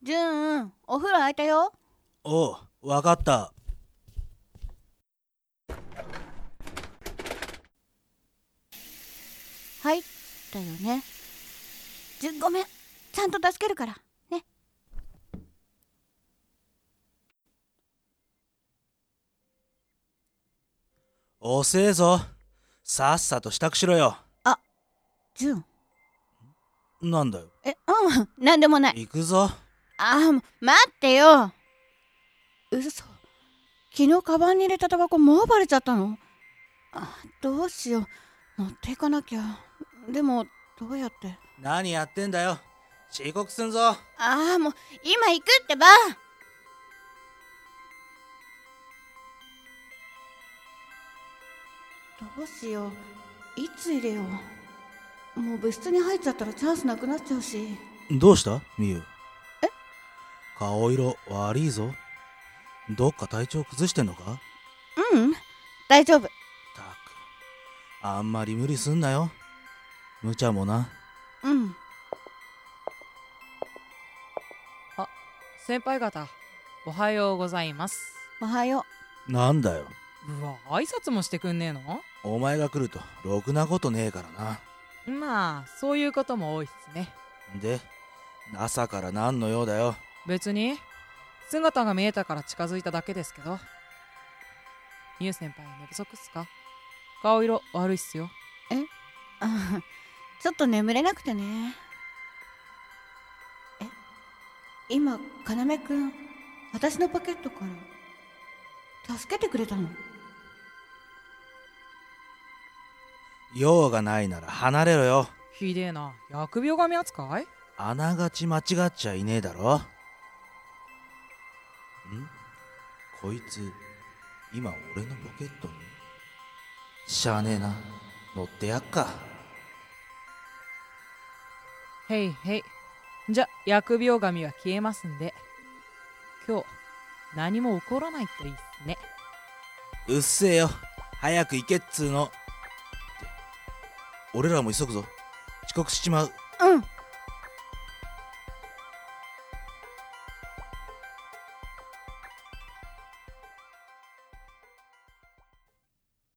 ジューン、お風呂空いたよ。 おう、わかった。 入ったよね。ごめん、ちゃんと助けるからね。 遅えぞ。さっさと支度しろよ。 あ、ジューン。 なんだよ。 なんでもない。 行くぞ。 待ってよ。嘘。昨日カバンに入れたタバコもうバレちゃったの？どうしよう。持っていかなきゃ。でもどうやって。 何やってんだよ。遅刻すんぞ。 もう今行くってば。どうしよう。いつ入れよう。もう部室に入っちゃったらチャンスなくなっちゃうし。 どうしたみゆ。顔色悪いぞ。どっか体調崩してんのか？ 大丈夫。 たく、あんまり無理すんなよ。無茶もな。 先輩方、おはようございます。 おはよなんだよ。 うわ、挨拶もしてくんねえの？ お前が来るとろくなことねえからな。 まあ、そういうことも多いっすね。 で、朝から何の用だよ。 別に姿が見えたから近づいただけですけど。みゆ先輩、寝不足っすか？顔色悪いっすよ。 ちょっと眠れなくてね。今要くん私のポケットから助けてくれたの？ 用がないなら離れろよ。 ひでえな、疫病神扱い？ あながち間違っちゃいねえだろ。こいつ今俺のポケットに。しゃあねえな、乗ってやっか。 へいへい。じゃ、疫病神は消えますんで、今日何も起こらないといいっすね。 うっせえよ、早く行けっつーの。って俺らも急ぐぞ、遅刻しちまう。 うん。